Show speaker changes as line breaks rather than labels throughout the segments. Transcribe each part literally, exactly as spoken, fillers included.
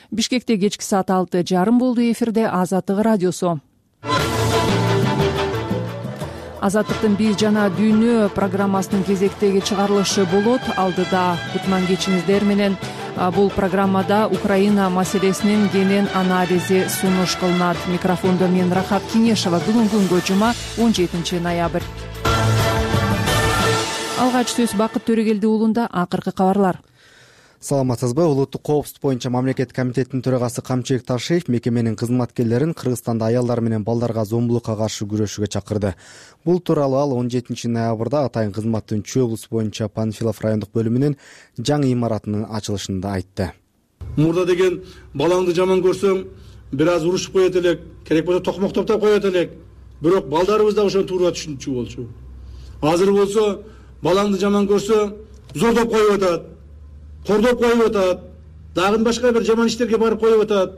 Бишкекте кечки саат алты жарым болду. Эфирде Азаттык радиосу. Азаттыктын биз жана дүйнө программасынын кезектеги чыгарылышы болот. Алдыда кутман кечиңиздер менен. Бул программада Украина маселесинин кенен анализи сунуш кылынат. Микрофондо мен Рахат Кеңешова. Бүгүнкү күнгө жума он жетинчи ноябрь. Алгач сөз Бакыт Төрөгелди уулунда. Акыркы кабарлар.
Саламатсызбы? Улуттук коопсуздук боюнча мамлекет комитетинин төрагасы Камчыбек Ташиев мекеменин кызматкерлерин Кыргызстанда аялдар менен балдарга зомбулукка каршы күрөшүүгө чакырды. Бул тууралуу ал он жетинчи ноябрда атайын кызматтын Чүй облусу боюнча Панфилов райондук бөлүмүнүн жаңы имаратынын ачылышында айтты.
Мурда деген балаңды жаман көрсөң, бир аз урушуп коет элек, керек болсо токмоктоп коет элек. Бирок балдарыбыз да ошону туура түшүнчү болчу. Азыр болсо балаңды жаман көрсө, зордоп коюп атат. Кордоп коюп атат. Дагы башка бир жаман иштерге барып коюп атат.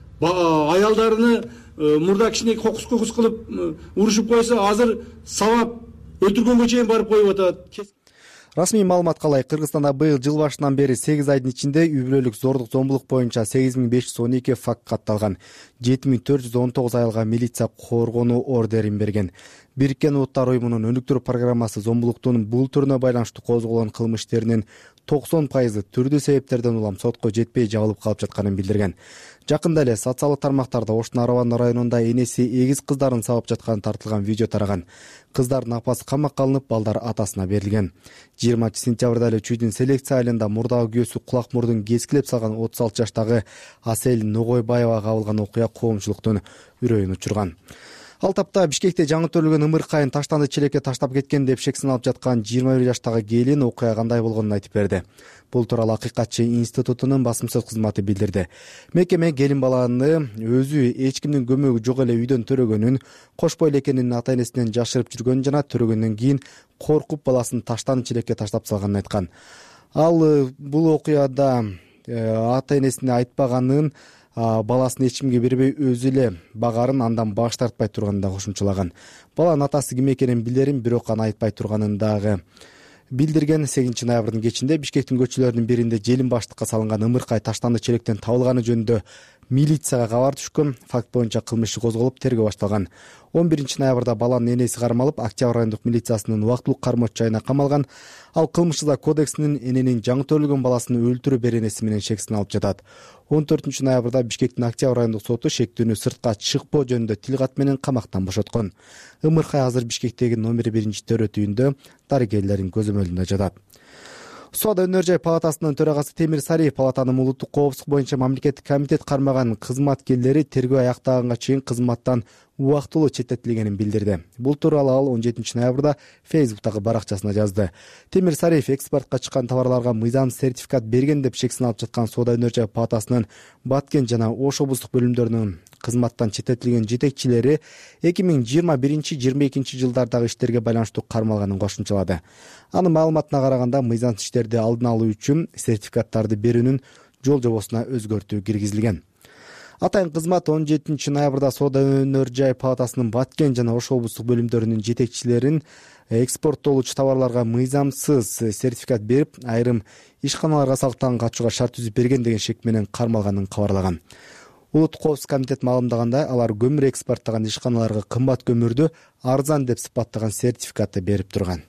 Аялдарыны мурда кичине кокус кокус кылып урушуп койсо, азыр сабап өлтүргөнгө чейин барып коюп атат.
Расмий маалыматка ылайык, Кыргызстанда быйыл жыл башынан бери сегиз айдын ичинде үй бүлөлүк зордук зомбулук боюнча сегиз миң беш жүз он эки факт катталган. жети миң төрт жүз он тогуз аялга милиция коргонуу ордерин берген. Бириккен Улуттар уюмунун өнүктүрүү программасы зомбулуктун бул түрүнө байланыштуу козголгон кылмыш иштеринин токсон пайызы түрдүү себептерден улам сотко жетпей жабылып калып жатканын билдирген. Жакында эле социалдык тармактарда Оштун Араван районунда энеси эгиз кыздарын сабап жатканы тартылган видео тараган. Кыздардын апасы камакка алынып, балдар атасына берилген. жыйырманчы сентябрда эле Чүйдүн селекция айылында мурдагы күйөөсү кулак мурдун кескилеп салган отуз алты жаштагы Асель Ногойбаева кабылган окуя коомчулуктун үрөйүн учурган. Ал тапта Бишкекте жаңы төрөлгөн ымыркайын таштанды челекке таштап кеткен деп шек саналып жаткан жыйырма бир жаштагы келин окуя кандай болгонун айтып берди. Бул тууралуу Акыйкатчы институтунун басымсыз кызматы билдирди. Мекеме келин баланы өзү эч кимдин көмөгү жок эле үйдөн төрөгөнүн, кош бойлуу экенин ата энесинен жашырып жүргөнүн жана төрөгөндөн кийин коркуп баласын таштанды челекке таштап салганын айткан. Ал бул окуяда ата энесине айтпаганын, баласын эч кимге бербей өзү эле багарын, андан баш тартпай турганын да кошумчалаган. Баланын атасы ким экенин билерин, бирок аны айтпай турганын дагы билдирген. сегизинчи ноябрдын кечинде Бишкектин көчөлөрүнүн биринде желин баштыкка салынган ымыркай таштанды челектен табылганы жөнүндө милицияга кабар түшкөн. Факт боюнча кылмыш иши козголуп, тергөө башталган. он биринчи ноябрда баланын энеси кармалып, Октябрь райондук милициясынын убактылык кармоочу жайына камалган. Ал кылмыш жаза кодексинин эненин жаңы төрөлгөн баласын өлтүрүү беренеси менен шек саналып жатат. он төртүнчү ноябрда Бишкектин Октябрь райондук соту шектүүнү сыртка чыкпоо жөнүндө тил кат менен камактан бошоткон. Ымыркай азыр Бишкектеги номер биринчи төрөт үйүндө дарыгерлердин көзөмөлүндө жатат. Соода өнөр жай палатасынын төрагасы Темир Сариев палатанын улуттук коопсуздук боюнча мамлекеттик комитет кармаган кызматкерлери тергөө аяктаганга чейин кызматтан убактылуу четтетилгенин билдирди. Бул тууралуу ал он жетинчи ноябрда Фейсбуктагы баракчасына жазды. Темир Сариев экспортко чыккан товарларга мыйзам сертификат берген деп шек саналып жаткан Соода өнөр жай палатасынын Баткен жана Ош облустук бөлүмдөрүнүн кызматтан четтетилген жетекчилери эки миң жыйырма биринчи жыйырма экинчи жылдардагы иштерге байланыштуу кармалганын кошумчалады. Анын маалыматына караганда, мыйзамсыз иштерди алдын алуу үчүн сертификаттарды берүүнүн жол жобосуна өзгөртүү киргизилген. Атайын кызмат он жетинчи ноябрда Соода өнөр жай палатасынын Баткен жана Ош облустук бөлүмдөрүнүн жетекчилерин экспорттолуучу товарларга мыйзамсыз сертификат берип, айрым ишканаларга салыктан качууга шарт түзүп берген деген шек менен кармалганын кабарлаган. Улуттук коопсуздук комитет маалымдагандай, алар көмүр экспорттогон ишканаларга кымбат көмүрдү арзан деп сыпаттаган сертификатты берип турган.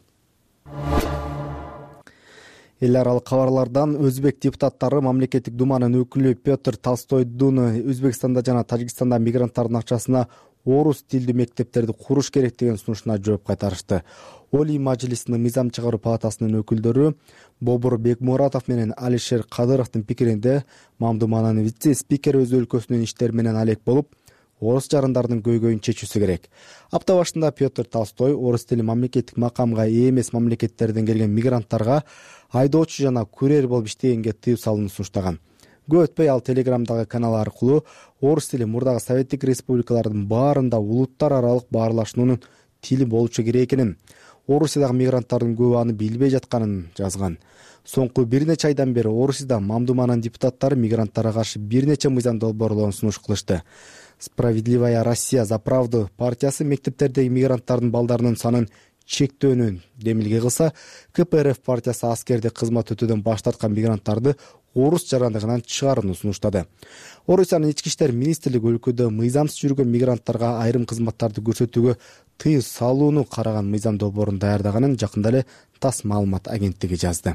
Эл аралык кабарлардан өзбек депутаттары мамлекеттик думанын өкүлү Петр Толстойдун Өзбекстанда жана Тажикстанда мигранттардын акчасына орус тилдүү мектептерди куруш керек деген сунушуна жооп кайтарышты. Олий Мажлисинин мыйзам чыгаруу палатасынын өкүлдөрү Бобур Бекмуратов менен Алишер Кадыровдун пикиринде Мамдуманын вице-спикери өз өлкөсүнүн иштери менен алек болуп, орус жарандардын көйгөйүн чечүүсү керек. Апта башында Петр Толстой орус тили мамлекеттик макамга ээ эмес мамлекеттерден келген мигранттарга айдоочу жана курьер болуп иштегенге тыюу салууну сунуштаган. Көп өтпөй ал Телеграмдагы канал аркылуу орус тили мурдагы Советтик республикалардын баарында улуттар аралык баарлашуунун тили болчу керек экенин, Орусиядагы мигранттардын көбү аны билбей жатканын жазган. Соңку бир нече айдан бери Орусияда Мамдуманын депутаттары мигранттарга каршы бир нече мыйзам долбоорлоон сунуш кылышты. Справедливая Россия за правду партиясы мектептердеги мигранттардын балдарынын санын чектөөнү демилге кылса, ка пэ эр эф партиясы аскерде кызмат өтөөдөн баш тарткан мигранттарды орус жарандыгынан чыгарууну сунуштады. Орусиянын ички иштер министрлиги өлкөдө мыйзамсыз жүргөн мигранттарга айрым кызматтарды көрсөтүүгө тыюу салууну караган мыйзам долбоорун даярдаганын жакында эле ТАСС маалымат агенттиги жазды.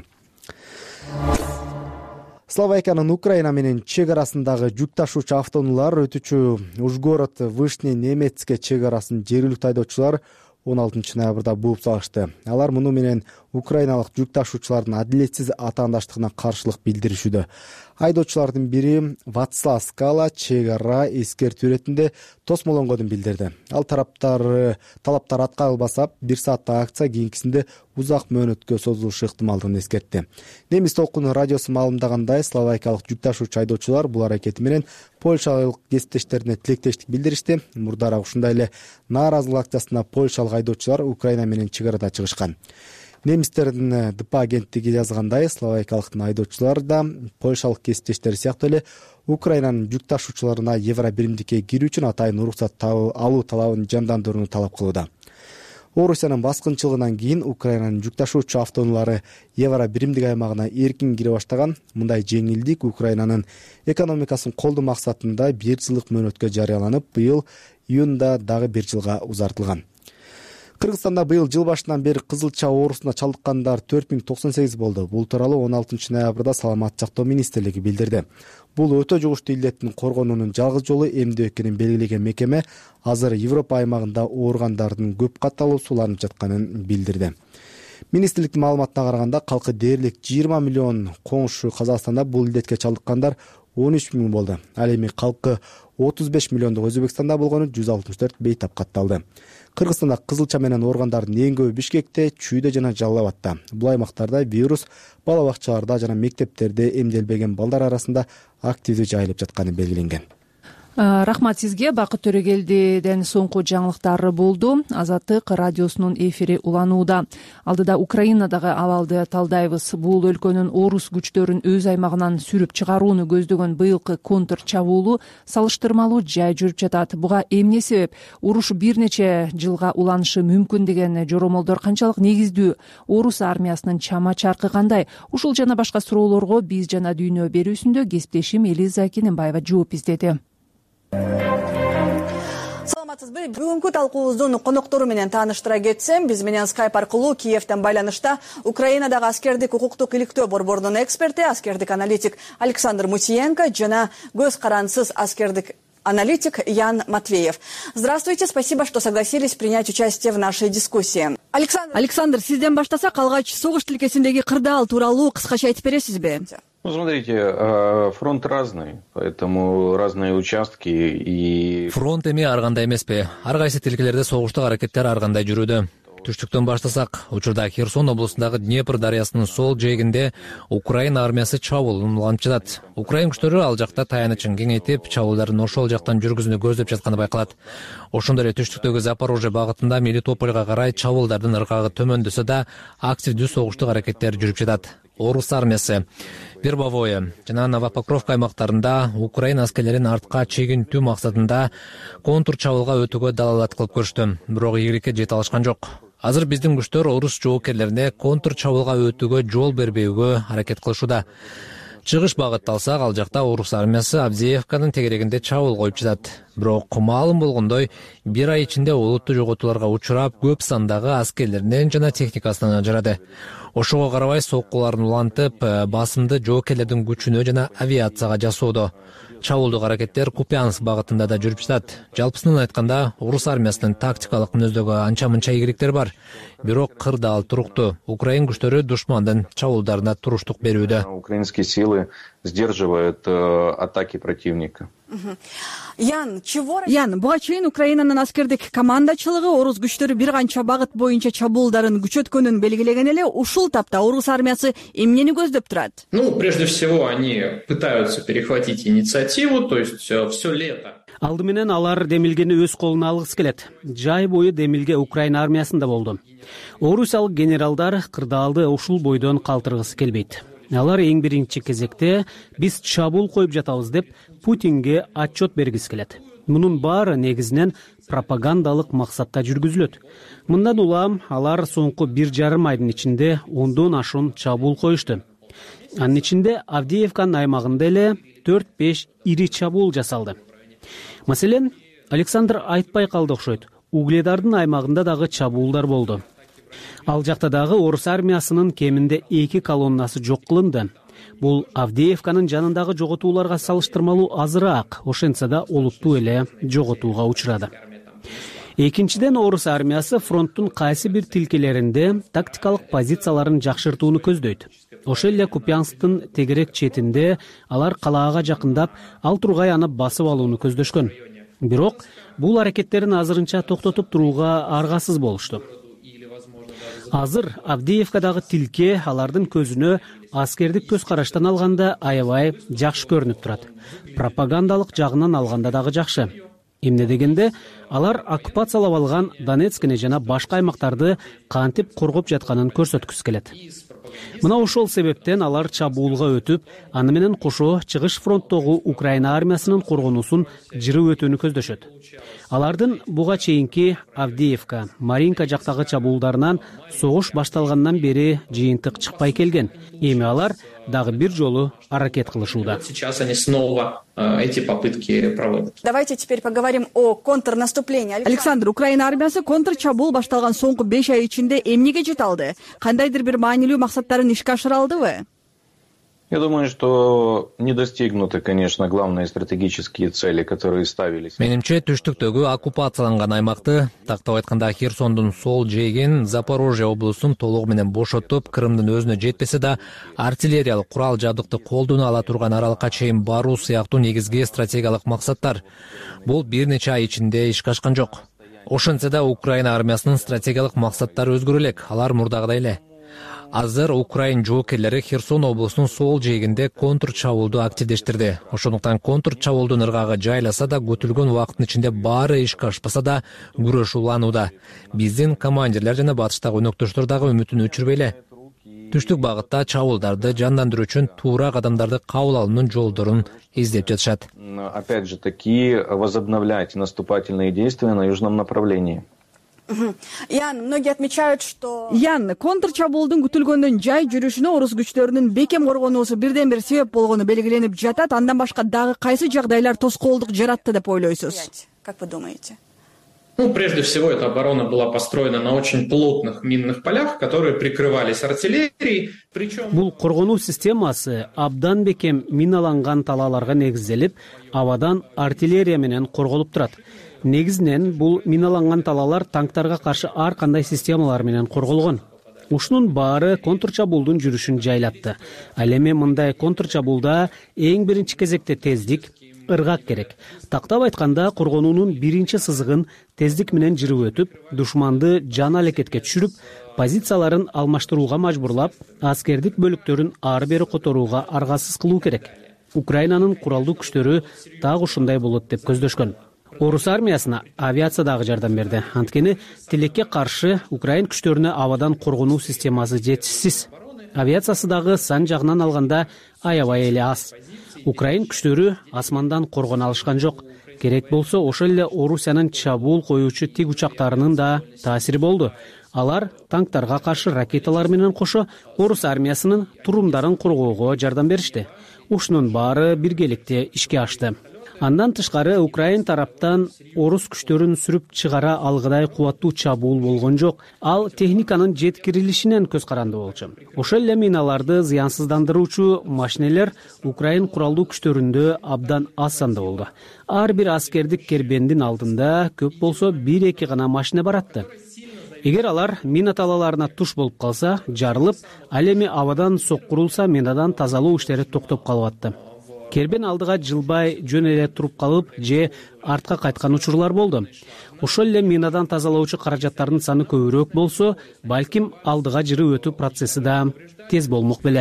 Словакиянын Украина менен чек арасындагы жүк ташуучу автоунаалар өтүүчү Ужгород Вышний Немецке чек арасын жергиликтүү айдоочулар он алтынчы ноябрда бууп салышты. Алар муну менен украиналык жүк ташуучулардын адилетсиз атаандаштыгына каршылык билдиришүүдө. Айдоочулардын бири Вацлав Скала чек ара эскертүү иретинде тосмолонгонун билдирди. Ал тараптар талаптар аткарылбаса, бир сааттык акция кийинкисинде узак мөөнөткө созулушу ыктымалдыгын эскертти. Немис толкуну радиосу маалымдагандай, словакиялык жүк ташуучу айдоочулар бул аракети менен польшалык кесиптештерине тилектештик билдиришти. Мурдараак ушундай эле нааразылык акциясына польшалык айдоочулар Украина менен чек арада чыгышкан. Немистердин ДП агенттиги жазгандай, словакиялык айдоочулар да польшалык кесиптештери сыяктуу эле Украинанын жүк ташуучуларына евро биримдикке кирүү үчүн атайын уруксат алуу талабын жандандырууну талап кылууда. Орусиянын баскынчылыгынан кийин Украинанын жүк ташуучу автоунаалары евро биримдик аймагына эркин кире баштаган. Мындай жеңилдик Украинанын экономикасын колдоо максатында бир жылдык мөөнөткө жарыяланып, быйыл июнда дагы бир жылга узартылган. Кыргызстанда быйыл жыл башынан бери кызылча оорусуна чалдыккандар төрт миң токсон сегиз болду. Бул тууралуу он алтынчы ноябрда Саламаттык сактоо министрлиги билдирди. Бул өтө жугуштуу илдеттин коргонуунун жалгыз жолу эмдөө экенин белгилеген мекеме азыр Европа аймагында ооругандардын көп катталуу суланып жатканын билдирди. Министрликтин маалыматына караганда, калкы дээрлик жыйырма миллион коңшу Казакстанда бул илдетке чалдыккандар он үч миң болду. Ал эми калкы отуз беш миллиондук Өзбекстанда болгону жүз алтымыш төрт бейтап катталды. Кыргызстанда кызылча менен ооругандардын эң көбү Бишкекте, Чүйдө жана Жалал Абадта. Бул аймактарда вирус бала бакчаларда жана мектептерде эмделбеген балдар арасында активдүү жайылып жатканы белгиленген.
Рахмат сизге. Бакыт Төрөгелдиден соңку жаңылыктар болду. Азаттык радиосунун эфири уланууда. Алдыда Украинадагы абалды талдайбыз. Бул өлкөнүн орус күчтөрүн өз аймагынан сүрүп чыгарууну көздөгөн быйылкы контр чабуулу салыштырмалуу жай жүрүп жатат. Буга эмне себеп? Уруш бир нече жылга уланышы мүмкүн деген жоромолдор канчалык негиздүү? Орус армиясынын чама чаркы кандай? Ушул жана башка суроолорго биз жана дүйнө берүүсүндө кесиптешим Элиза Кененбаева жооп издеди.
Саламатсызбы? Бүгүнкү талкуубуздун коноктору менен тааныштыра кетсем, биз менен скайп аркылуу Киевден байланышта Украинадагы аскердик укуктук иликтөө борборунун эксперти, аскердик аналитик Александр Мусиенко жана көз карансыз аскердик аналитик Ян Матвеев. Здравствуйте, спасибо, что согласились принять участие в нашей дискуссии. Александр, Александр, сизден баштаса калгач согуш тилкесиндеги кырдаал тууралуу кыскача айтып бересизби?
Ну, смотрите, фронт разный, поэтому разные участки и...
Фронт эми ар кандай эмеспи. Ар кайсы тилкелерде согуштук аракеттер ар кандай жүрүүдө. Түштүктөн баштасак, учурда Херсон облусундагы Днепр дарыясынын сол жээгинде Украина армиясы чабуулун улантып жатат. Украин күчтөрү ал жакта таянычын кеңейтип, чабуулдарын ошол жактан жүргүзүүнү көздөп жатканы байкалат. Ошондой эле түштүктөгү Запорожье багытында Мелитопольго карай чабуулдардын ыргагы төмөндөсө да активдүү согуштук аракеттер жүрүп жатат. Орус армиясы Вербовое жана Новопокровка аймактарында Украина аскерлерин артка чегинтүү максатында контур чабуулга өтүүгө далалат кылып көрүштү. Бирок ийгиликке жете алышкан жок. Азыр биздин күчтөр орус жоокерлерине контур чабуулга өтүүгө жол бербөөгө аракет кылышууда. Чыгыш багытталсак, ал жакта орус армиясы Авдеевканын тегерегинде чабуул коюп жатат. Бирок маалым болгондой, бир ай ичинде олуттуу жоготууларга учурап, көп сандагы аскерлеринен жана техникасынан ажырады. Ошого карабай соккуларын улантып, басымды жоокерлердин күчүнө жана авиацияга жасоодо. Чабуулдук аракеттер Купянск багытында да жүрүп жатат. Жалпысынан айтканда, орус армиясынын тактикалык мүнөздөгү анча-мынча ийгиликтер бар. Бирок кырдаал туруктуу. Украин күчтөрү душмандын чабуулдарына туруштук берүүдө.
Украинские силы сдерживают э, атаки противника.
Ян, чего... Ян, буга чейин Украинанын аскердик командачылыгы орус күчтөрү бир канча багыт боюнча чабуулдарын күчөткөнүн белгилеген эле. Ушул тапта орус армиясы эмнени көздөп турат?
Ну, прежде всего, они пытаются перехватить инициативу, то есть все лето.
Алды менен алар демилгени өз колуна алгысы келет. Жай бою демилге Украина армиясында болду. Орусиялык генералдар кырдаалды ушул бойдон калтыргысы келбейт. Алар эң биринчи кезекте биз чабуул коюп жатабыз деп Путинге отчет бергиси келет. мунун баары негизинен пропагандалык максатта жүргүзүлөт. Мындан улам алар соңку бир жарым айдын ичинде ондон ашуун чабуул коюшту. Анын ичинде Авдеевканын аймагында эле төрт беш ири чабуул жасалды. Маселен, Александр айтпай калды окшойт. Угледардын аймагында дагы чабуулдар болду. Ал жакта дагы орус армиясынын кеминде эки колоннасы жок кылынды. Бул Авдеевканын жанындагы жоготууларга салыштырмалуу азыраак, ошентсе да олуттуу эле жоготууга учурады. Экинчиден, орус армиясы фронттун кайсы бир тилкелеринде тактикалык позицияларын жакшыртууну көздөйт. Ошол эле Купянсктын тегерек четинде алар калаага жакындап, ал тургай аны басып алууну көздөшкөн. Бирок бул аракеттерин азырынча токтотуп турууга аргасыз болушту. Азыр Авдеевкадагы тилке алардын көзүнө аскердик көз караштан алганда аябай жакшы көрүнүп турат. Пропагандалык жагынан алганда дагы жакшы. Эмне дегенде, алар оккупациялап алган Донецкини жана башка аймактарды кантип коргоп жатканын көрсөткүсү келет. Мына ошол себептен алар чабуулга өтүп, аны менен кошо чыгыш фронттогу Украина армиясынын коргонуусун жырып өтүүнү көздөшөт. Алардын буга чейинки Авдеевка, Маринка жактагы чабуулдарынан согуш башталгандан бери жыйынтык чыкпай келген. Эми алар дагы бир жолу аракет кылышууда.
Сейчас они снова эти попытки проводят.
Давайте теперь поговорим о контрнаступлении. Александр, Украина армиясы контрчабуул башталган соңку беш ай ичинде эмнеге жете алды? Кандайдыр бир маанилүү максаттарын ишке ашыра алдыбы?
Я думаю, что не достигнуты, конечно, главные стратегические цели, которые ставились.
Менимче, түштүктөгү оккупацияланган аймакты, тактап айтканда Херсондун сол жээгин, Запорожье облусун толугу менен бошотуп, Крымдын өзүнө жетпесе да, артиллериялык курал жабдыкты колдоно ала турган аралыкка чейин баруу сыяктуу негизги стратегиялык максаттар. Бул бир нече ай ичинде ишке ашкан жок. Ошентсе да Украина армиясынын стратегиялык максаттары өзгөрө элек, алар мурдагыдай эле. Азыр Украин жоокерлери Херсон облусунун сол жээгинде контрчабуулду активдештирди. Ошондуктан контрчабуулдун ыргагы жайласа да, көтүлгөн убакыттын ичинде баары ишке ашпаса да, күрөш уланууда. Биздин командирлер жана батыштагы өнөктөштөр дагы үмүтүн өчүрбөй эле. Түштүк багытта чабуулдарды жандандыруу үчүн туура кадамдарды кабыл алуунун жолдорун издеп жатышат.
Опять же таки возобновлять наступательные действия на южном направлении.
Ян, многие отмечают, что Ян, контрчабуулдун күтүлгөндөн жай жүрүшүнө орус күчтөрүнүн бекем коргонуусу бирден бир себеп болгону белгиленип жатат. Андан башка дагы кайсы жагдайлар тоскоолдук жаратты деп ойлойсуз? Как вы думаете?
Ну, прежде всего, эта оборона была построена на очень плотных минных полях, которые прикрывались артиллерией. Причем...
Бул коргонуу системасы абдан бекем миналанган талааларга негизделип, абадан артиллерия менен корголуп турат. Негизинен бул миналанган талаалар танктарга каршы ар кандай системалар менен корголгон. Ушунун баары контрчабуулдун жүрүшүн жайлатты. Ал эми мындай контрчабуулда эң биринчи кезекте тездик, ыргак керек. Тактап айтканда, коргонуунун биринчи сызыгын тездик менен жырып өтүп, душманды жан алекетке түшүрүп, позицияларын алмаштырууга мажбурлап, аскердик бөлүктөрүн ары бери которууга аргасыз кылуу керек. Украинанын куралдуу күчтөрү так ушундай болот деп көздөшкөн. Орус армиясына авиация дагы жардам берди. Анткени тилекке каршы Украин күчтөрүнө абадан коргонуу системасы жетишсиз. Авиациясы дагы сан жагынан алганда аябай эле аз. Украин күчтөрү асмандан коргоно алышкан жок. Керек болсо ошол эле Орусиянын чабуул коюучу тик учактарынын да таасири болду. Алар танктарга каршы ракеталар менен кошо орус армиясынын турумдарын коргоого жардам беришти. Ушунун баары биргеликте ишке ашты. Андан тышкары Украин тараптан орус күчтөрүн сүрүп чыгара алгыдай кубаттуу чабуул болгон жок. Ал техниканын жеткирилишинен көз каранды болчу. Ошол эле миналарды зыянсыздандыруучу машинелер Украин куралдуу күчтөрүндө абдан аз санда болду. Ар бир аскердик кербендин алдында көп болсо бир эки гана машина баратты. Эгер алар мина талааларына туш болуп калса, жарылып, ал эми абадан соккурулса, минадан тазалоо иштери токтоп калып атты. Кербен алдыга жылбай жөн эле туруп калып, же артка кайткан учурлар болду. Ошол эле минадан тазалоочу каражаттардын саны көбүрөөк болсо, балким алдыга жырып өтүү процесси да тез болмок беле.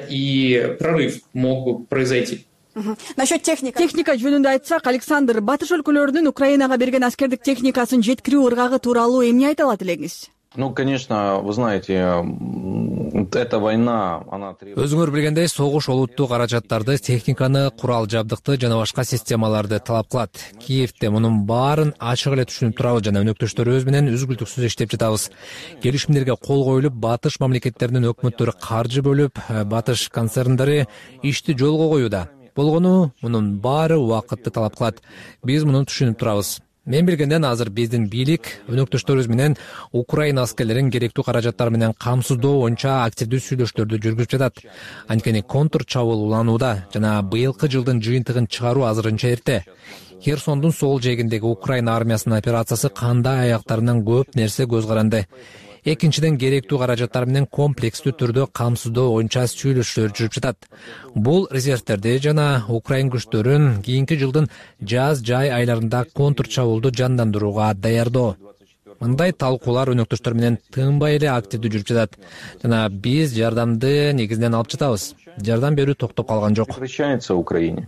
И прорыв мог произойти.
Насчет техника. Техника жөнүндө айтсак, Александр, батыш өлкөлөрүнүн Украинага берген аскердик техникасын жеткирүү ыргагы тууралуу эмне айта алат элеңиз?
Ну, конечно, вы знаете, эта война, она требует...
Өзүңөр билгендей, согуш олуттуу каражаттарды, техниканы, курал жабдыкты жана башка системаларды талап кылат. Киевде мунун баарын ачык эле түшүнүп турабыз жана өнөктөштөрүбүз менен үзгүлтүксүз иштеп жатабыз. Келишимдерге кол коюлуп, батыш мамлекеттеринин өкмөттөрү каржы бөлүп, батыш концерндери ишти жолго коюуда. Болгону мунун баары убакытты талап кылат. Биз муну түшүнүп турабыз. Мен билгенден азыр биздин бийлик өнөктөштөрүбүз менен Украина аскерлерин керектүү каражаттар менен камсыздоо боюнча активдүү сүйлөшүүлөрдү жүргүзүп жатат. Анткени контр чабуул уланууда жана быйылкы жылдын жыйынтыгын чыгаруу азырынча эрте. Херсондун сол жээгиндеги Украина армиясынын операциясы кандай аяктарынан көп нерсе көз каранды. Экинчиден, керектүү каражаттар менен комплекстүү түрдө камсыздоо боюнча сүйлөшүүлөр жүрүп жатат. Бул резервтерди жана Украин күчтөрүн кийинки жылдын жаз жай айларында контр чабуулду жандандырууга даярдоо. Мындай талкуулар өнөктөштөр менен тынбай эле активдүү жүрүп жатат жана биз жардамды негизинен алып жатабыз. Жардам берүү токтоп калган жок.
Прекращается Украине.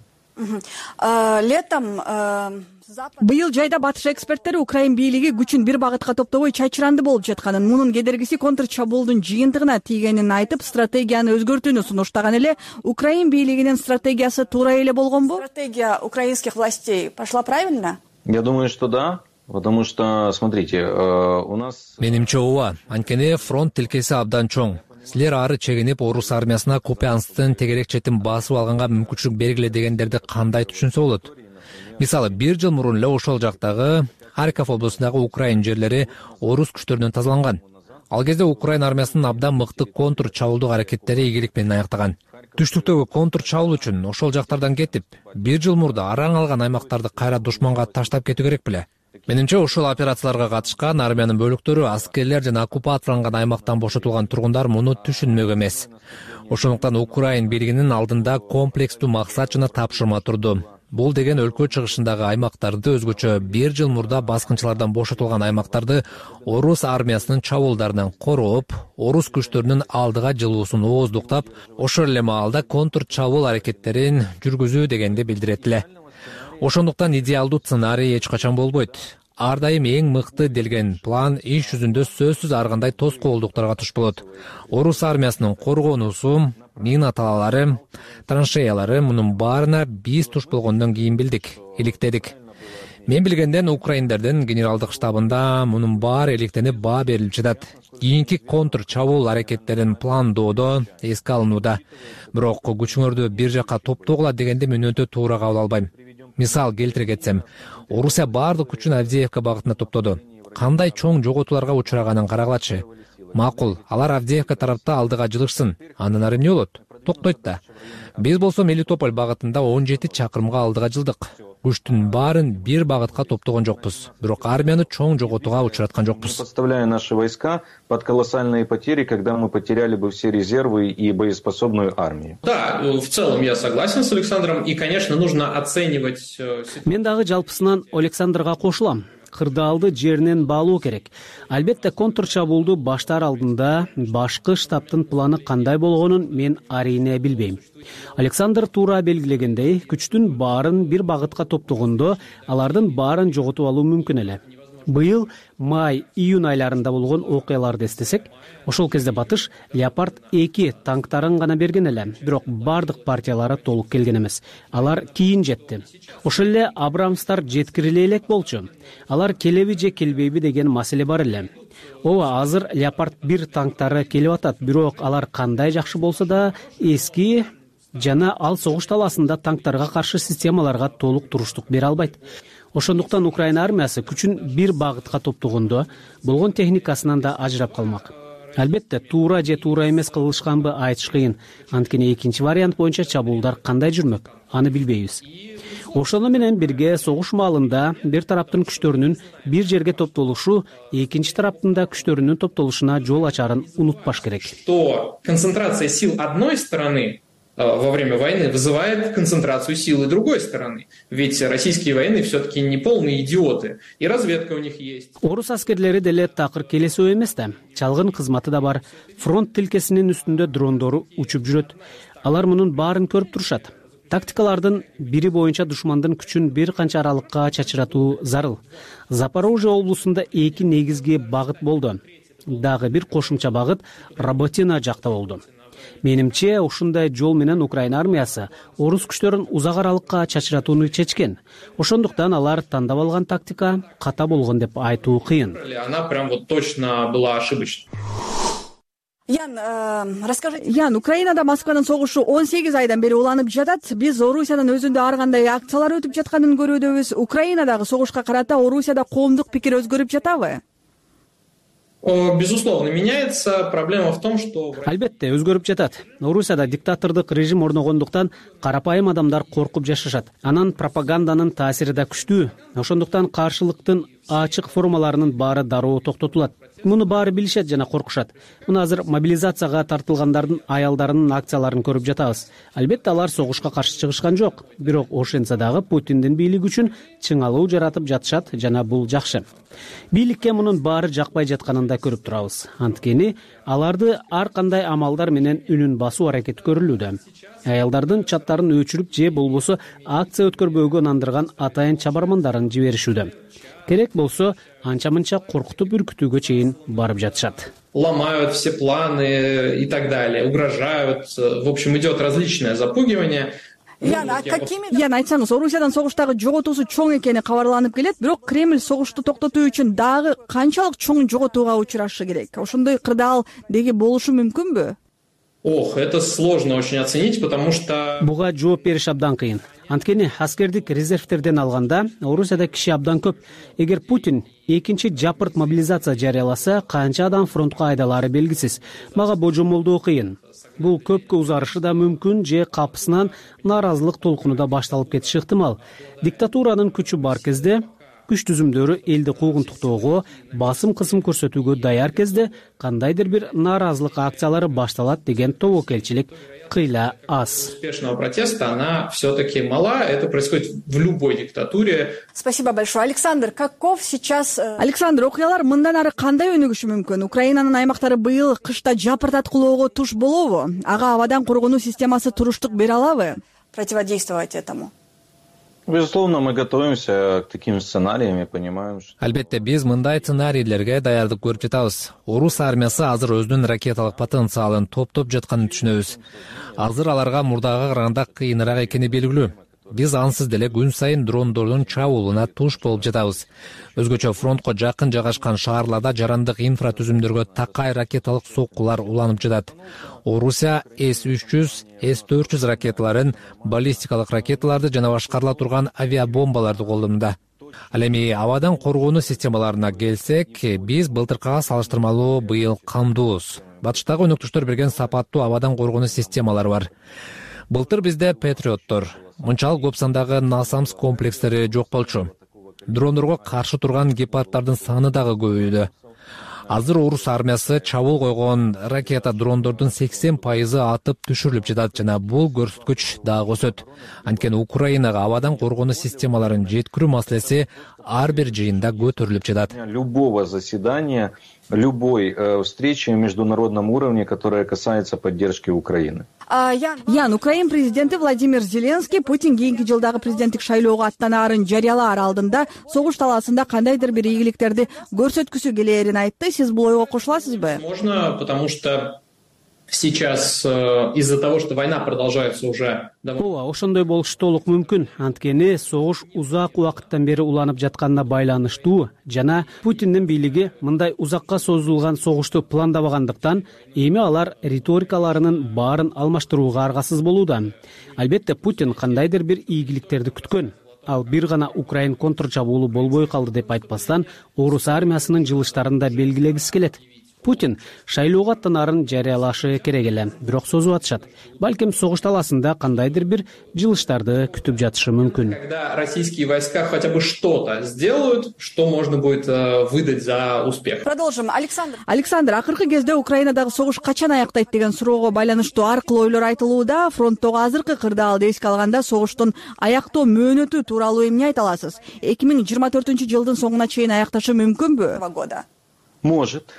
Летом быйыл жайда батыш эксперттери Украин бийлиги күчүн бир багытка топтобой чачыранды болуп жатканын, мунун кедергиси контр чабуулдун жыйынтыгына тийгенин айтып, стратегияны өзгөртүүнү сунуштаган эле. Украин бийлигинин стратегиясы туура эле болгонбу? Стратегия украинских властей пошла правильно?
Я думаю, что да. Потому что, смотрите, у нас...
Менимче ооба, анткени фронт тилкеси абдан чоң. Силер ары чегинип, орус армиясына Купянсктын тегерек четин басып алганга мүмкүнчүлүк бергиле дегендерди кандай түшүнсө болот? Мисалы, бир жыл мурун эле ошол жактагы Харьков облусундагы Украин жерлери орус күчтөрүнөн тазаланган. Ал кезде Украин армиясынын абдан мыкты контр чабуулдук аракеттери ийгилик менен аяктаган. Түштүктөгү контр чабуул үчүн ошол жактардан кетип, бир жыл мурда араң алган аймактарды кайра душманга таштап кетүү керек беле? Менимче, ошол операцияларга катышкан армиянын бөлүктөрү, аскерлер жана оккупацияланган аймактан бошотулган тургундар муну түшүнмөк эмес. Ошондуктан Украин бийлигинин алдында комплекстүү максат жана тапшырма турду. Бул деген өлкө чыгышындагы аймактарды, өзгөчө бир жыл мурда баскынчылардан бошотулган аймактарды орус армиясынын чабуулдарынан корооп, орус күчтөрүнүн алдыга жылуусун ооздуктап, ошол эле маалда контр чабуул аракеттерин жүргүзүү дегенди билдирет эле. Ошондуктан идеалдуу сценарий эч качан болбойт. Ар дайым эң мыкты делген план иш жүзүндө сөзсүз ар кандай тоскоолдуктарга туш болот. Орус армиясынын коргоонусу, мина талалары, траншеялары, мунун баарына биз туш болгондон кийин билдик, иликтедик. Мен билгенден украиндердин генералдык штабында мунун баары иликтенип баа берилип жатат. Кийинки контр чабуул аракеттерин пландоодо эске алынууда. Бирок күчүңөрдү бир жакка топтогула дегенди мен өтө туура кабыл албайм. Мисал келтире кетсем, Орусия баардык күчүн Авдеевка багытына топтоду. Кандай чоң жоготууларга учураганын карагылачы. Макул, алар Авдеевка тарапта алдыга жылышсын. Андан ары эмне болот? Токтойт да. Биз болсо Мелитополь багытында он жети чакырымга алдыга жылдык. Күчтүн баарын бир багытка топтогон жокпуз. Бирок армияны чоң жоготууга учураткан жокпуз.
Подставляя наши войска под колоссальные потери, когда мы потеряли бы все резервы и боеспособную армию.
Да, в целом я согласен с Александром, и, конечно, нужно оценивать...
Мен дагы жалпысынан Александрга кошулам. Кырдаалды жеринен баалоо керек. Албетте контр чабуулду баштаар алдында башкы штабтын планы кандай болгонун мен арийне билбейм. Александр туура белгилегендей, күчтүн баарын бир багытка топтогондо алардын баарын жоготуп алуу мүмкүн эле. Быйыл май, июнь айларында болгон окуяларды эстесек, ошол кезде батыш Леопард эки танктарын гана берген эле, бирок бардык партиялары толук келген эмес. Алар кийин жетти. Ошол эле Абрамстар жеткириле элек болчу. Алар келеби же келбейби деген маселе бар эле. Ооба, азыр Леопард бир танктары келип атат, бирок алар кандай жакшы болсо да эски жана ал согуш таласында танктарга каршы системаларга толук туруштук бере албайт. Ошондуктан Украина армиясы күчүн бир багытка топтогондо болгон техникасынан да ажырап калмак. Албетте, туура же туура эмес кылышканбы айтыш кыйын. Анткени экинчи вариант боюнча чабуулдар кандай жүрмөк, аны билбейбиз. Ошону менен бирге согуш маалында бир тараптын күчтөрүнүн бир жерге топтолушу экинчи тараптын да күчтөрүнүн топтолушуна жол ачарын унутпаш керек.
Что концентрация сил одной стороны во время войны вызывает концентрацию силы другой стороны. Ведь российские военные все-таки не полные идиоты, и разведка у них есть.
Орус аскерлери деле такыр келесөө эмес да. Чалгын кызматы да бар. Фронт тилкесинин үстүндө дрондору учуп жүрөт. Алар мунун баарын көрүп турушат. Тактикалардын бири боюнча душмандын күчүн бир канча аралыкка чачыратуу зарыл. Запорожье облусунда эки негизги багыт болду. Дагы бир кошумча багыт Работина жакта болду. Менимче, ушундай жол менен Украина армиясы орус күчтөрүн узак аралыкка чачыратууну чечкен. Ошондуктан алар тандап алган тактика ката болгон деп айтуу кыйын.
Она прям вот точно была ошибочной.
Ян, э, расскажи, Ян, Украинада Москванын согушу он сегиз айдан бери уланып жатат. Биз Орусиянын өзүндө ар кандай акциялар өтүп жатканын көрүүдөбүз. Украинадагы согушка карата Орусияда коомдук пикир өзгөрүп жатабы?
Безусловно, меняется. Проблема в том, что...
Албетте, өзгөрүп жатат. Орусияда диктатордук режим орногондуктан карапайым адамдар коркуп жашашат. Анан пропаганданын таасири да күчтүү. Ошондуктан каршылыктын ачык формаларынын баары дароо токтотулат. Муну баары билишет жана коркушат. Муну азыр мобилизацияга тартылгандардын аялдарынын акцияларын көрүп жатабыз. Албетте алар согушка каршы чыгышкан жок. Бирок ошентсе дагы Путиндин бийлиги үчүн чыңалуу жаратып жатышат жана бул жакшы. Бийликке мунун баары жакпай жатканын да көрүп турабыз. Анткени аларды ар кандай амалдар менен үнүн басуу аракети көрүлүүдө. Аялдардын чаттарын өчүрүп же болбосо акция өткөрбөөгө нандырган атайын чабармандарын жиберишүүдө. Керек болсо анча-мынча коркутуп үркүтүүгө чейин барып жатышат.
Ломают все планы и так далее, угрожают. В общем, идет различное запугивание.
Ян, айтсаңыз, Орусиядан согуштагы жоготуусу чоң экени кабарланып келет, бирок Кремль согушту токтотуу үчүн дагы канчалык чоң жоготууга учурашы керек? Ошондой кырдаал деги болушу мүмкүнбү?
Ох, это сложно очень оценить, потому что...
Буга жооп бериш абдан кыйын. Анткени аскердик резервтерден алганда Орусияда киши абдан көп. Эгер Путин экинчи жапырт мобилизация жарыяласа, канча адам фронтко айдалары белгисиз. Мага божомолдоо кыйын. Бул көпкө узарышы да мүмкүн, же капысынан нааразылык толкуну да башталып кетиши ыктымал. Диктатуранын күчү бар кезде, күч түзүмдөрү элди куугунтуктоого, басым кысым көрсөтүүгө даяр кезде кандайдыр бир нааразылык акциялары башталат деген тобокелчилик кыйла аз.
Успешного протеста она все-таки мала. Это происходит в любой диктатуре.
Спасибо большое. Александр, каков сейчас... Александр, окуялар мындан ары кандай өнүгүшү мүмкүн? Украинанын аймактары быйыл кышта жапырт аткылоого туш болобу? Ага абадан коргонуу системасы туруштук бере алабы? Противодействовать этому?
Безусловно, мы готовимся к таким сценариям и понимаем, что...
Албетте, биз мындай сценарийлерге даярдык көрүп жатабыз. Орус армиясы азыр өзүнүн ракеталык потенциалын топтоп жатканын түшүнөбүз. Азыр аларга мурдага караганда кыйыныраак экени белгилүү. Биз ансыз деле күн сайын дрондордун чабуулуна туш болуп жатабыз. Өзгөчө фронтко жакын жайгашкан шаарларда жарандык инфратүзүмдөргө такай ракеталык соккулар уланып жатат. Орусия эс үч жүз, эс төрт жүз ракеталарын, баллистикалык ракеталарды жана башкарыла турган авиабомбаларды колдонууда. Ал эми абадан коргонуу системаларына келсек, биз былтыркыга салыштырмалуу быйыл камдуубуз. Батыштагы өнөктүштөр берген сапаттуу абадан коргонуу системалары бар. Былтыр бизде Патриоттор, мынчалык көп сандагы насамс комплекстери жок болчу. Дрондорго каршы турган гепарддардын саны дагы көбөйдү. Азыр Орус армиясы чабуул койгон ракета дрондордун сексен пайызы атып түшүрүлүп жатат жана бул көрсөткүч дагы өсөт. Анткени Украинага абадан коргонуу системаларын жеткирүү маселеси ар бир жыйында көтөрүлүп жатат.
Любого заседания, любой э, встречи на международном уровне, которая касается поддержки Украины.
Ян, Украин президенти Владимир Зеленский Путин кийинки жылдагы президенттик шайлоого аттанаарын жарыялаар алдында согуш талаасында кандайдыр бир ийгиликтерди көрсөткүсү келээрин айтты. Сиз бул ойго кошуласызбы?
Можно, потому что сейчас э, из-за того, что война продолжается уже...
Ооба, ошондой болушу толук мүмкүн. Анткени согуш узак убакыттан бери уланып жатканына байланыштуу жана Путиндин бийлиги мындай узакка созулган согушту пландабагандыктан эми алар риторикаларынын баарын алмаштырууга аргасыз болууда. Албетте Путин кандайдыр бир ийгиликтерди күткөн. Ал бир гана Украин контрчабуулу болбой калды деп айтпастан, Орус армиясынын жылыштарын да белгилегиси келет. Путин шайлоого аттанаарын жарыялашы керек эле, бирок созуп атышат. Балким согуш талаасында кандайдыр бир жылыштарды күтүп жатышы мүмкүн.
Когда российские войска хотя бы что-то сделают, что можно будет выдать за успех.
Продолжим. Александр. Александр, акыркы кезде Украинадагы согуш качан аяктайт деген суроого байланыштуу ар кыл ойлор айтылууда. Фронттогу азыркы кырдаалды эске алганда согуштун аяктоо мөөнөтү тууралуу эмне айта аласыз? эки миң жыйырма төртүнчү жылдын соңуна чейин аякташы мүмкүнбү?
Может.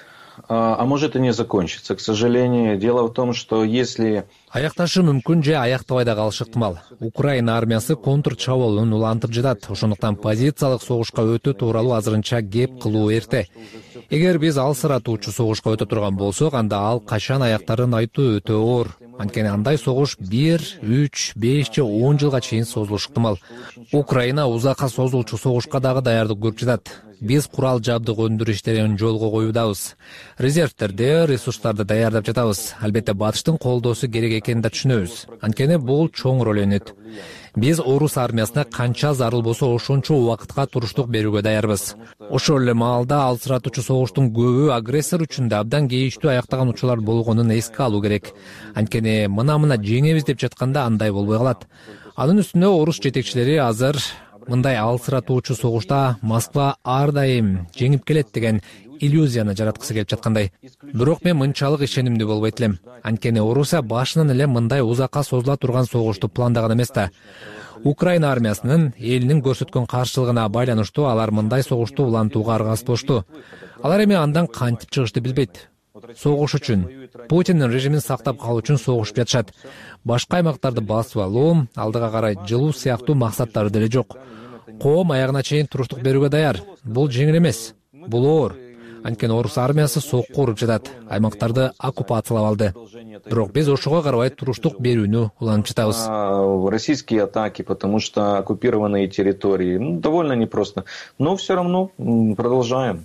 а может и не закончится. К сожалению, дело в том, что если...
Аякташы мүмкүн же аяктобай да калышы ыктымал. Украина армиясы контр чабуулун улантып жатат. Ошондуктан позициялык согушка өтүү тууралуу азырынча кеп кылуу эрте. Эгер биз алсыратуучу согушка өтө турган болсок, анда ал качан аяктарын айтуу өтө оор. Анткени андай согуш бир, үч, беш же он жылга чейин созулушу ыктымал. Украина узакка созулчу согушка дагы даярдык көрүп жатат. Биз курал жабдык өндүрүү иштерин жолго коюудабыз. Резервтерди, ресурстарды даярдап жатабыз. Албетте батыштын колдоосу керек экенин да түшүнөбүз. Анткени бул чоң роль өнөт. Биз орус армиясына канча зарыл болсо ошончо убакытка туруштук берүүгө даярбыз. Ошол эле маалда алсыратуучу согуштун көбү агрессор үчүн да абдан кейиштүү аяктаган учурлар болгонун эске алуу керек. Анткени мына-мына жеңебиз деп жатканда андай болбой калат. Анын үстүнө орус жетекчилери азыр мындай алсыратуучу согушта Москва ар дайым жеңип келет деген иллюзияны жараткысы келип жаткандай. Бирок мен мынчалык ишенимдүү болбойт элем. Анткени Орусия башынан эле мындай узакка созула турган согушту пландаган эмес да. Украина армиясынын элинин көрсөткөн каршылыгына байланыштуу алар мындай согушту улантууга аргасыз болушту. Алар эми андан кантип чыгышты билбейт. Согуш үчүн, Путиндин режимин сактап калуу үчүн согушуп жатышат. Башка аймактарды басып алуу, алдыга карай жылуу сыяктуу максаттары деле жок. Коом аягына чейин туруштук берүүгө даяр. Бул жеңил эмес. Бул оор. Анткени орус армиясы сокко уруп жатат, аймактарды оккупациялап алды. Бирок биз ошого карабай туруштук берүүнү уланып жатабыз.
Российские атаки, потому что оккупированные территории, ну, довольно непросто. Но все равно продолжаем.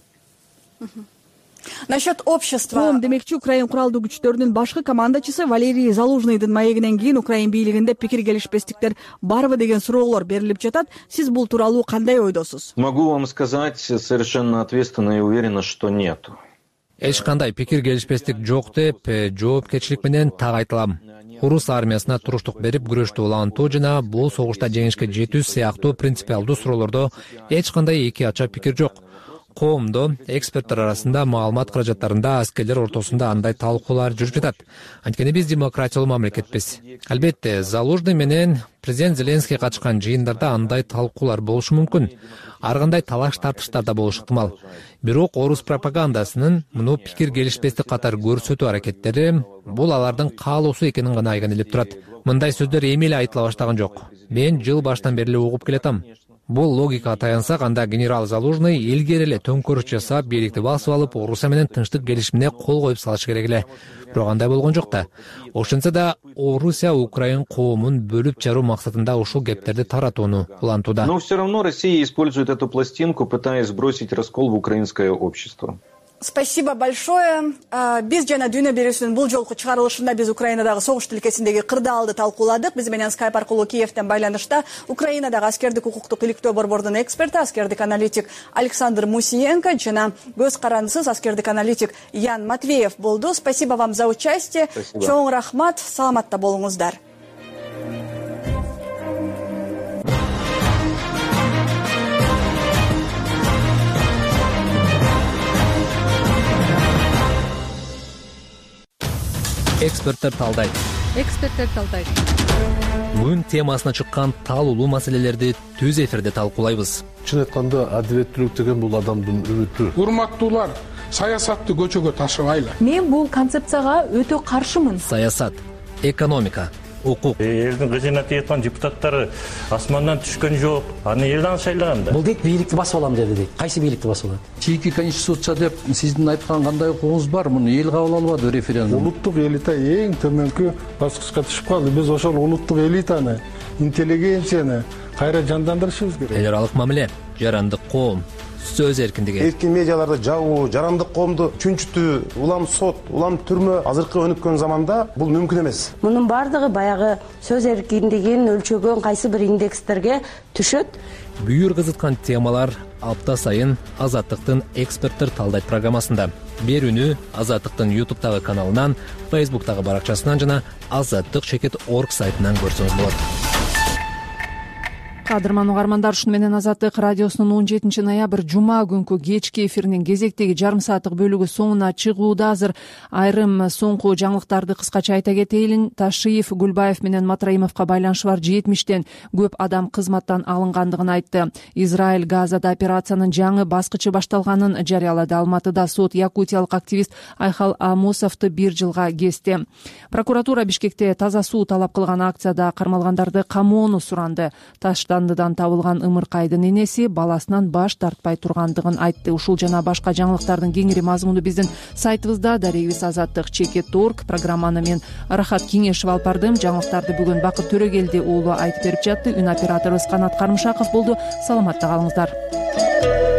Насчет общества.
Коом демекчи, Украин куралдуу күчтөрүнүн башкы командачысы Валерий Залужныйдын маегинен кийин Украин бийлигинде пикир келишпестиктер барбы деген суроолор берилип жатат. Сиз бул тууралуу кандай ойдосуз?
Могу вам сказать совершенно ответственно и уверенно, что нет.
Эч кандай пикир келишпестик жок деп жоопкерчилик менен так айтылам. Орус армиясына туруштук берип күрөштү улантуу жана бул согушта жеңишке жетүү сыяктуу принципиалдуу суроолордо эч кандай эки ача пикир жок. Коомдо, эксперттер арасында, маалымат каражаттарында, аскерлер ортосунда андай талкуулар жүрүп жатат. Анткени биз демократиялуу мамлекетпиз. Албетте, Залужный менен президент Зеленский катышкан жыйындарда андай талкуулар болушу мүмкүн. Ар кандай талаш тартыштар да болушу ыктымал. Бирок орус пропагандасынын муну пикир келишпестик катар көрсөтүү аракеттери бул алардын каалоосу экенин гана айгинелеп турат. Мындай сөздөр эми эле айтыла баштаган жок. Мен жыл баштан бери эле угуп келатам. Бул логикага таянсак, анда генерал Залужный илгери эле төңкөрүш жасап, бийликти басып алып, Орусия менен тынчтык келишимине кол коюп салыш керек эле. Бирок андай болгон жок да. Ошентсе да Орусия Украин коомун бөлүп жаруу максатында ушул кептерди таратууну улантууда.
Но все равно Россия использует эту пластинку, пытаясь сбросить раскол в украинское общество.
Спасибо большое. Биз жана Дүйнө берүүсүнүн бул жолку чыгарылышында биз Украинадагы согуш тилкесиндеги кырдаалды талкууладык. Биз менен скайп аркылуу Киевтен байланышта Украинадагы аскердик укуктук иликтөө борбордунун эксперти, аскердик аналитик Александр Мусиенко жана көз карандысыз аскердик аналитик Ян Матвеев болду. Спасибо вам за участие.
Спасибо.
Чоң рахмат. Саламатта болуңуздар.
Эксперттер талдайт.
Эксперттер талдайт.
Күн темасына чыккан талуулуу маселелерди түз эфирде талкуулайбыз.
Чын айтканда, адилеттүүлүк деген бул адамдын үмүтү.
Урматтуулар, саясатты көчөгө ташыбайлы.
Мен бул концепцияга өтө каршымын.
Саясат, экономика, укук.
Элдин кызына тиеткан депутаттары асмандан түшкөн жок. Аны элден шайлаган да.
Бул дейт бийликти басып алам деди дейт. Кайсы бийликти басып алат?
Чийки конституция деп сиздин айткан кандай укугуңуз бар? Муну эл кабыл албады референдум.
Улуттук элита эң төмөнкү баскычка түшүп калды. Биз ошол улуттук элитаны, интеллигенцияны кайра жандандырышыбыз керек.
Эл аралык мамиле, жарандык коом, сөз эркиндиги.
Эркин медиаларды жабуу, жарандык коомду чүнчүтүү, улам сот, улам түрмө азыркы өнүккөн заманда бул мүмкүн эмес.
Мунун бардыгы баягы сөз эркиндигин өлчөгөн кайсы бир индекстерге түшөт.
Бүйүр кызыткан темалар апта сайын Азаттыктын эксперттер талдайт программасында. Берүүнү Азаттыктын ютубтагы каналынан, фейсбуктагы баракчасынан жана азаттык чекит точка орг сайтынан көрсөңүз болот.
кадырман угармандар, ушуну менен Азаттык радиосунун он жетинчи ноябрь жума күнкү кечки эфиринин кезектеги жарым сааттык бөлүгү соңуна чыгууда. Азыр айрым соңку жаңылыктарды кыскача айта кетейин. Ташиев, Гүлбаев менен Матраимовго байланышы бар жетимиштен көп адам кызматтан алынгандыгын айтты. Израиль Газада операциянын жаңы баскычы башталганын жарыялады. Алматыда сот якутиялык активист Айхал Амосовду бир жылга кести. Прокуратура Бишкекте таза суу талап кылган акцияда кармалгандарды камоону суранды. Таштандыдан табылган ымыркайдын энеси баласынан баш тартпай тургандыгын айтты. Ушул жана башка жаңылыктардын кеңири мазмуну биздин сайтыбызда. Дарегибиз азаттык чекит точка орг. Программаны мен Рахат Кеңешев алып бардым. Жаңылыктарды бүгүн Бакыт Төрөгелди уулу айтып берип жатты. Үн операторубуз Канат Карымшаков болду. Саламатта калыңыздар.